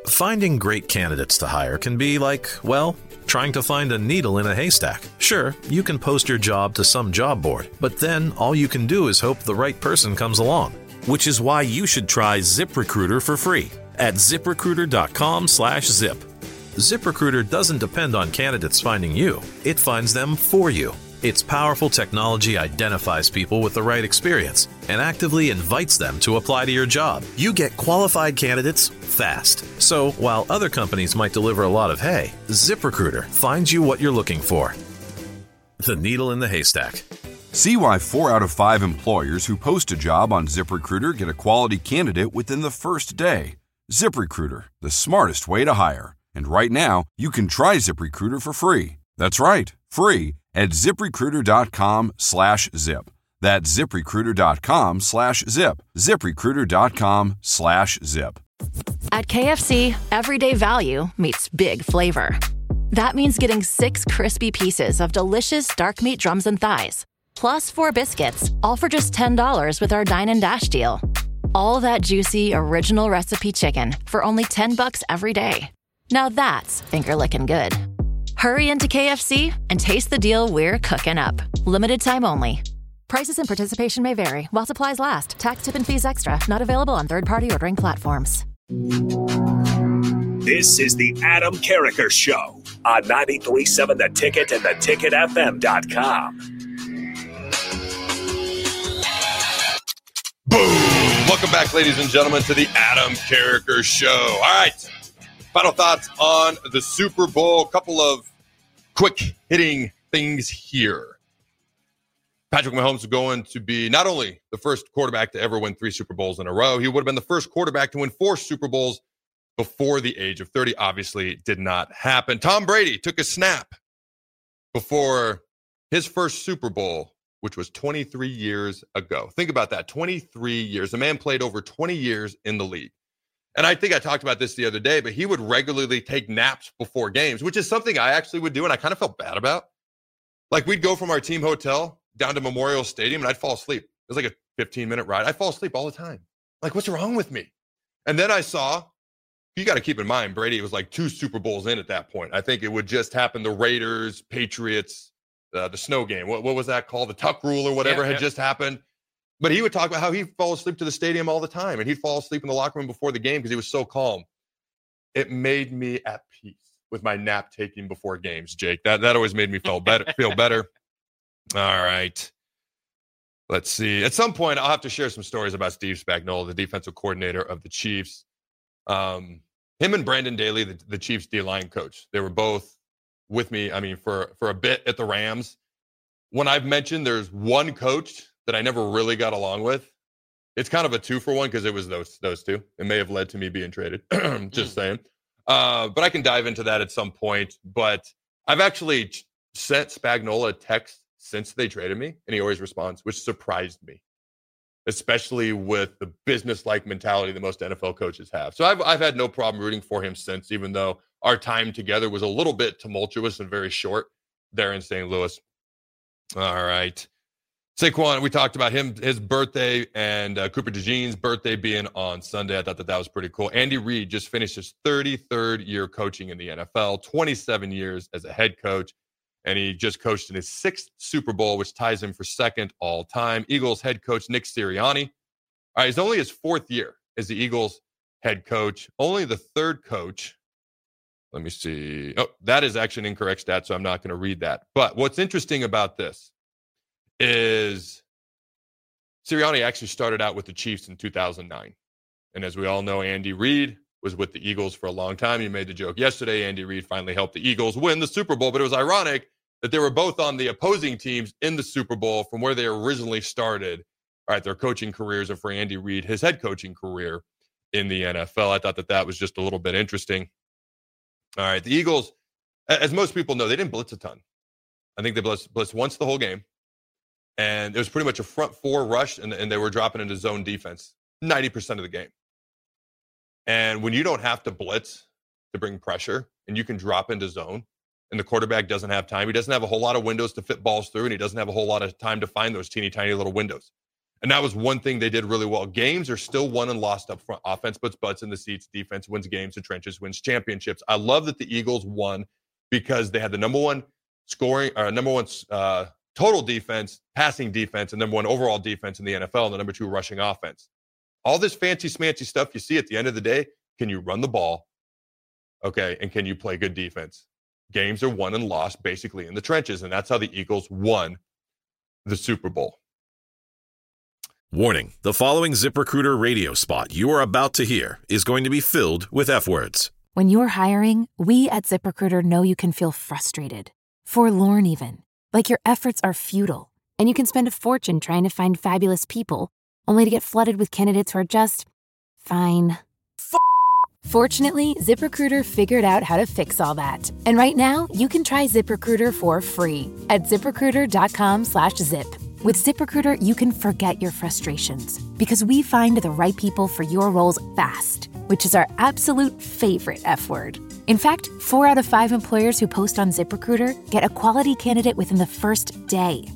Finding great candidates to hire can be like, well, trying to find a needle in a haystack. Sure, you can post your job to some job board, but then all you can do is hope the right person comes along. Which is why you should try ZipRecruiter for free at ZipRecruiter.com/zip. ZipRecruiter doesn't depend on candidates finding you. It finds them for you. Its powerful technology identifies people with the right experience and actively invites them to apply to your job. You get qualified candidates fast. So while other companies might deliver a lot of hay, ZipRecruiter finds you what you're looking for. The needle in the haystack. See why 4 out of 5 employers who post a job on ZipRecruiter get a quality candidate within the first day. ZipRecruiter, the smartest way to hire. And right now, you can try ZipRecruiter for free. That's right, free at ZipRecruiter.com/zip. That's ZipRecruiter.com/zip. ZipRecruiter.com/zip. At KFC, everyday value meets big flavor. That means getting 6 crispy pieces of delicious dark meat drums and thighs, plus 4 biscuits, all for just $10 with our Dine and Dash deal. All that juicy, original recipe chicken for only $10 every day. Now that's finger-licking good. Hurry into KFC and taste the deal we're cooking up. Limited time only. Prices and participation may vary while supplies last. Tax, tip, and fees extra. Not available on third-party ordering platforms. This is the Adam Carriker Show on 93.7 The Ticket and theticketfm.com. Boom! Welcome back, ladies and gentlemen, to the Adam Carriker Show. All right. Final thoughts on the Super Bowl. A couple of quick hitting things here. Patrick Mahomes is going to be not only the first quarterback to ever win 3 Super Bowls in a row, he would have been the first quarterback to win 4 Super Bowls before the age of 30. Obviously, did not happen. Tom Brady took a snap before his first Super Bowl, which was 23 years ago. Think about that, 23 years. The man played over 20 years in the league. And I think I talked about this the other day, but he would regularly take naps before games, which is something I actually would do, and I kind of felt bad about. Like, we'd go from our team hotel down to Memorial Stadium, and I'd fall asleep. It was like a 15-minute ride. I'd fall asleep all the time. Like, what's wrong with me? And then I saw, you got to keep in mind, Brady was like 2 Super Bowls in at that point. I think it would just happen the Raiders, Patriots, the snow game. What was that called? The tuck rule or whatever had just happened. But he would talk about how he'd fall asleep to the stadium all the time, and he'd fall asleep in the locker room before the game because he was so calm. It made me at peace with my nap taking before games, Jake. That always made me feel better. All right. Let's see. At some point, I'll have to share some stories about Steve Spagnuolo, the defensive coordinator of the Chiefs. Him and Brandon Daly, the Chiefs D-line coach, they were both with me, for a bit at the Rams. When I've mentioned there's one coach that I never really got along with, it's kind of a 2-for-1 because it was those 2. It may have led to me being traded. Just saying. But I can dive into that at some point. But I've actually sent Spagnuolo a text since they traded me, and he always responds, which surprised me, especially with the business-like mentality that most NFL coaches have. So I've had no problem rooting for him since, even though our time together was a little bit tumultuous and very short there in St. Louis. All right. Saquon, we talked about his birthday, and Cooper DeJean's birthday being on Sunday. I thought that was pretty cool. Andy Reid just finished his 33rd year coaching in the NFL, 27 years as a head coach, and he just coached in his 6th Super Bowl, which ties him for 2nd all time. Eagles head coach Nick Sirianni. All right, it's only his 4th year as the Eagles head coach. Only the 3rd coach. Let me see. Oh, that is actually an incorrect stat, so I'm not going to read that. But what's interesting about this is Sirianni actually started out with the Chiefs in 2009. And as we all know, Andy Reid was with the Eagles for a long time. You made the joke yesterday. Andy Reid finally helped the Eagles win the Super Bowl. But it was ironic that they were both on the opposing teams in the Super Bowl from where they originally started. All right, their coaching careers, and for Andy Reid, his head coaching career in the NFL. I thought that was just a little bit interesting. All right, the Eagles, as most people know, they didn't blitz a ton. I think they blitzed once the whole game. And it was pretty much a front 4 rush, and they were dropping into zone defense 90% of the game. And when you don't have to blitz to bring pressure, and you can drop into zone, and the quarterback doesn't have time, he doesn't have a whole lot of windows to fit balls through, and he doesn't have a whole lot of time to find those teeny tiny little windows. And that was one thing they did really well. Games are still won and lost up front. Offense puts butts in the seats. Defense wins games. The trenches wins championships. I love that the Eagles won because they had the number one scoring, or number one total defense, passing defense, and number one overall defense in the NFL, and the number two rushing offense. All this fancy smancy stuff you see at the end of the day, can you run the ball? Okay, and can you play good defense? Games are won and lost basically in the trenches, and that's how the Eagles won the Super Bowl. Warning, the following ZipRecruiter radio spot you are about to hear is going to be filled with F-words. When you're hiring, we at ZipRecruiter know you can feel frustrated, forlorn even, like your efforts are futile, and you can spend a fortune trying to find fabulous people, only to get flooded with candidates who are just fine. Fortunately, ZipRecruiter figured out how to fix all that. And right now, you can try ZipRecruiter for free at ZipRecruiter.com/zip. With ZipRecruiter, you can forget your frustrations because we find the right people for your roles fast, which is our absolute favorite F word. In fact, 4 out of 5 employers who post on ZipRecruiter get a quality candidate within the first day.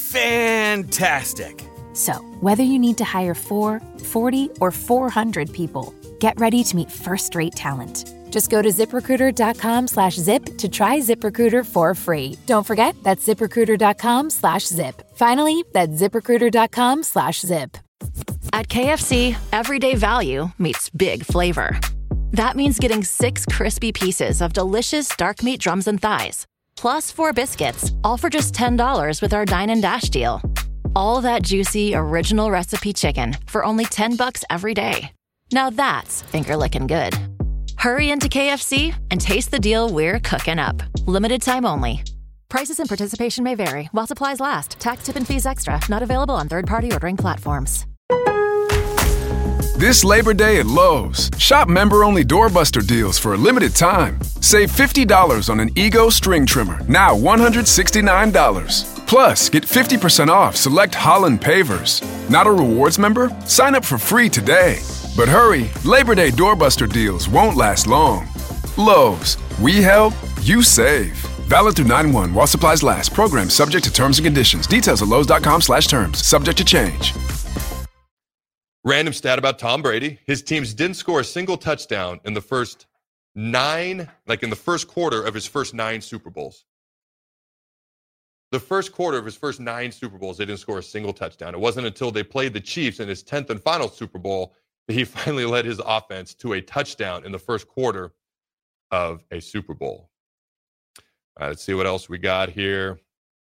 Fantastic. So, whether you need to hire 4, 40, or 400 people, get ready to meet first-rate talent. Just go to ZipRecruiter.com/zip to try ZipRecruiter for free. Don't forget, that's ZipRecruiter.com/zip. Finally, that's ZipRecruiter.com/zip. At KFC, everyday value meets big flavor. That means getting 6 crispy pieces of delicious dark meat drums and thighs, plus 4 biscuits, all for just $10 with our Dine and Dash deal. All that juicy, original recipe chicken for only $10 every day. Now that's finger-licking good. Hurry into KFC and taste the deal we're cooking up. Limited time only. Prices and participation may vary while supplies last. Tax, tip, and fees extra. Not available on third-party ordering platforms. This Labor Day at Lowe's, shop member-only doorbuster deals for a limited time. Save $50 on an Ego string trimmer, now $169. Plus, get 50% off select Holland pavers. Not a rewards member? Sign up for free today. But hurry, Labor Day doorbuster deals won't last long. Lowe's, we help, you save. Valid through 9/1 while supplies last. Program subject to terms and conditions. Details at Lowe's.com/terms. Subject to change. Random stat about Tom Brady. His teams didn't score a single touchdown in the first 9, like in the first quarter of his first 9 Super Bowls. The first quarter of his first 9 Super Bowls, they didn't score a single touchdown. It wasn't until they played the Chiefs in his 10th and final Super Bowl that he finally led his offense to a touchdown in the first quarter of a Super Bowl. All right, let's see what else we got here.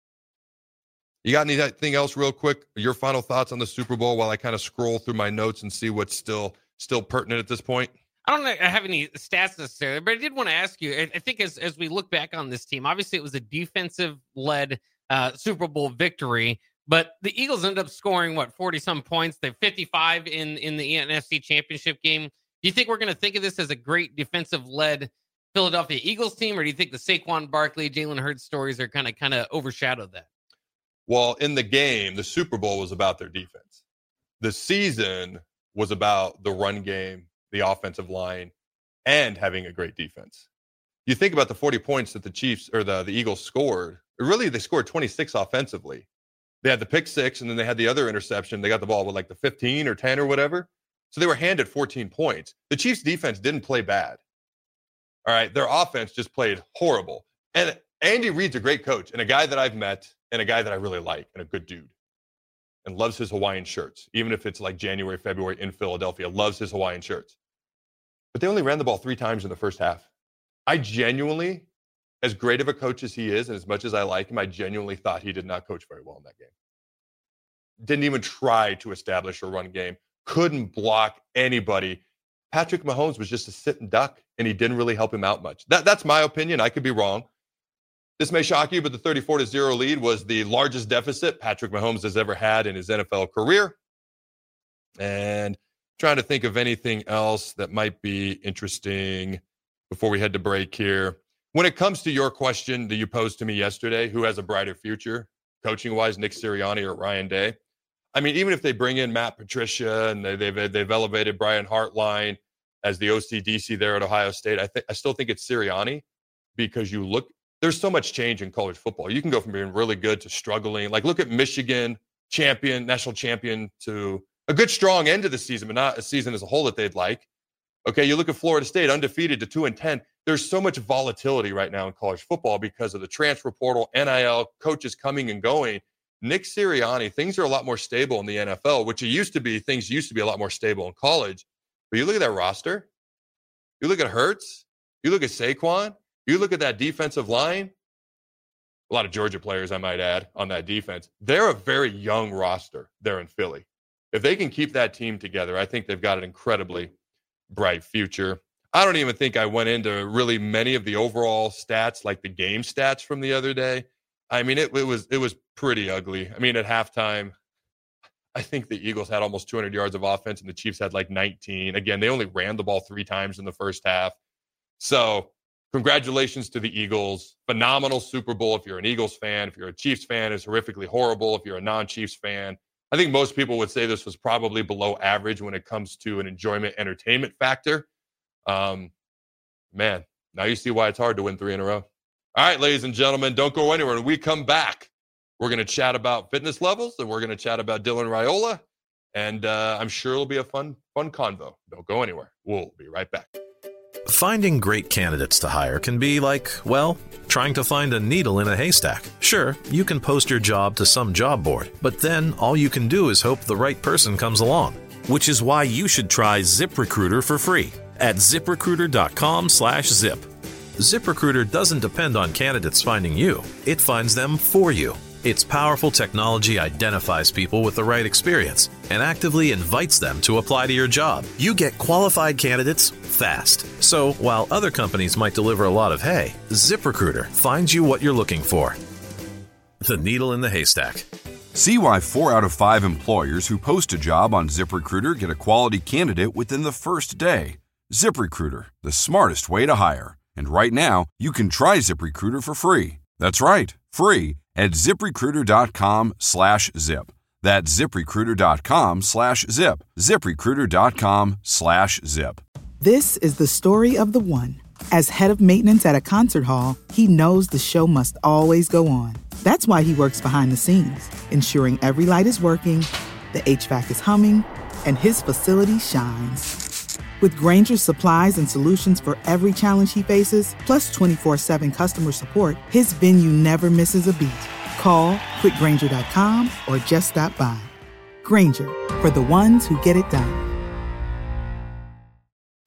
You got anything else real quick? Your final thoughts on the Super Bowl while I kind of scroll through my notes and see what's still pertinent at this point? I don't have any stats necessarily, but I did want to ask you, I think as we look back on this team, obviously it was a defensive-led Super Bowl victory, but the Eagles ended up scoring, 40-some points? They're 55 in the NFC Championship game. Do you think we're going to think of this as a great defensive-led Philadelphia Eagles team, or do you think the Saquon Barkley, Jalen Hurts stories are kind of overshadowed that? Well, in the game, the Super Bowl was about their defense. The season was about the run game, the offensive line, and having a great defense. You think about the 40 points that the Chiefs or the Eagles scored. Really, they scored 26 offensively. They had the pick 6, and then they had the other interception. They got the ball with like the 15 or 10 or whatever. So they were handed 14 points. The Chiefs' defense didn't play bad. All right, their offense just played horrible. And Andy Reid's a great coach and a guy that I've met and a guy that I really like and a good dude and loves his Hawaiian shirts, even if it's like January, February in Philadelphia, loves his Hawaiian shirts. But they only ran the ball 3 times in the first half. I genuinely, as great of a coach as he is and as much as I like him, I genuinely thought he did not coach very well in that game. Didn't even try to establish a run game. Couldn't block anybody. Patrick Mahomes was just a sit and duck, and he didn't really help him out much. That's my opinion. I could be wrong. This may shock you, but the 34-0 lead was the largest deficit Patrick Mahomes has ever had in his NFL career. And trying to think of anything else that might be interesting before we head to break here. When it comes to your question that you posed to me yesterday, who has a brighter future, coaching-wise, Nick Sirianni or Ryan Day? I mean, even if they bring in Matt Patricia and they've elevated Brian Hartline as the OC-DC there at Ohio State, I still think it's Sirianni because there's so much change in college football. You can go from being really good to struggling. Like, look at Michigan national champion to a good, strong end of the season, but not a season as a whole that they'd like. Okay, you look at Florida State, undefeated to 2-10. There's so much volatility right now in college football because of the transfer portal, NIL, coaches coming and going. Nick Sirianni, things are a lot more stable in the NFL, which things used to be a lot more stable in college. But you look at that roster, you look at Hurts, you look at Saquon, you look at that defensive line, a lot of Georgia players, I might add, on that defense. They're a very young roster there in Philly. If they can keep that team together, I think they've got an incredibly bright future. I don't even think I went into really many of the overall stats, like the game stats from the other day. I mean, it was pretty ugly. I mean, at halftime, I think the Eagles had almost 200 yards of offense and the Chiefs had like 19. Again, they only ran the ball 3 times in the first half. So congratulations to the Eagles. Phenomenal Super Bowl. If you're an Eagles fan, if you're a Chiefs fan, it's horrifically horrible. If you're a non-Chiefs fan, I think most people would say this was probably below average when it comes to an enjoyment, entertainment factor. Man, now you see why it's hard to win 3 in a row. All right, ladies and gentlemen, don't go anywhere. When we come back, we're going to chat about fitness levels, and we're going to chat about Dylan Raiola, and I'm sure it'll be a fun convo. Don't go anywhere. We'll be right back. Finding great candidates to hire can be like, well, trying to find a needle in a haystack. Sure, you can post your job to some job board, but then all you can do is hope the right person comes along. Which is why you should try ZipRecruiter for free at ZipRecruiter.com/zip. ZipRecruiter doesn't depend on candidates finding you. It finds them for you. Its powerful technology identifies people with the right experience and actively invites them to apply to your job. You get qualified candidates fast. So while other companies might deliver a lot of hay, ZipRecruiter finds you what you're looking for. The needle in the haystack. See why 4 out of 5 employers who post a job on ZipRecruiter get a quality candidate within the first day. ZipRecruiter, the smartest way to hire. And right now, you can try ZipRecruiter for free. That's right, free at ZipRecruiter.com/zip. That's ZipRecruiter.com/zip. ZipRecruiter.com/zip. This is the story of the one. As head of maintenance at a concert hall, he knows the show must always go on. That's why he works behind the scenes, ensuring every light is working, the HVAC is humming, and his facility shines. With Grainger's supplies and solutions for every challenge he faces, plus 24/7 customer support, his venue never misses a beat. Call quickgrainger.com or just stop by. Grainger, for the ones who get it done.